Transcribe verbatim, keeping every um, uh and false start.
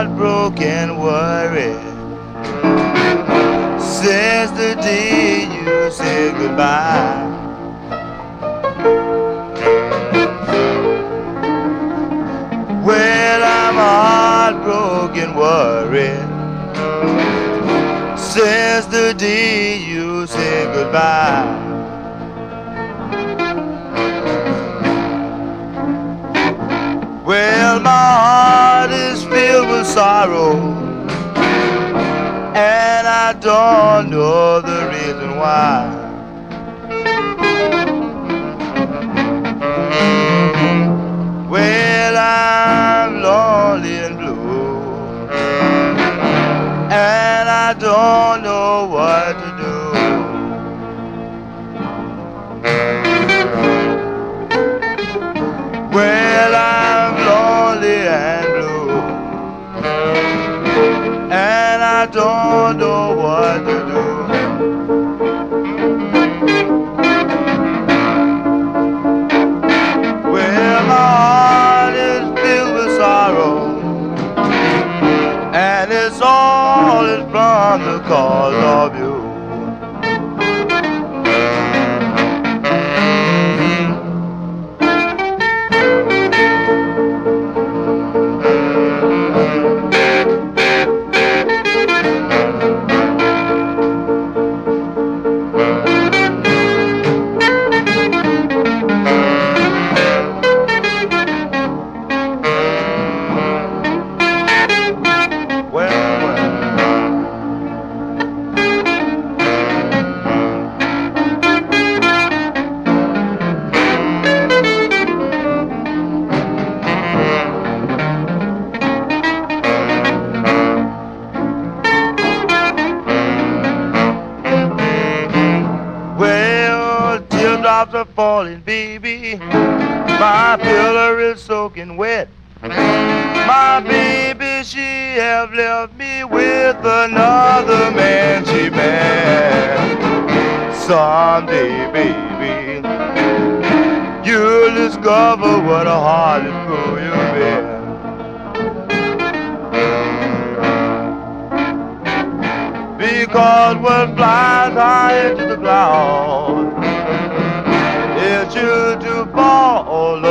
heartbroken, worried since the day you said goodbye. Well, I'm heartbroken, worried since the day you said goodbye. Well, my heart is filled with sorrow, and I don't know the reason why. Well, I'm lonely and blue, and I don't know what to do. Well, I'm lonely and blue, and I don't know what to do. Well, my heart is filled with sorrow, and it's all is from the cause of you. Well, teardrops are falling, baby. My pillow is soaking wet. My baby, she have left me with another man she met. Someday, baby, you'll discover what a heartless fool you've been. Because what flies high into the clouds is sure to fall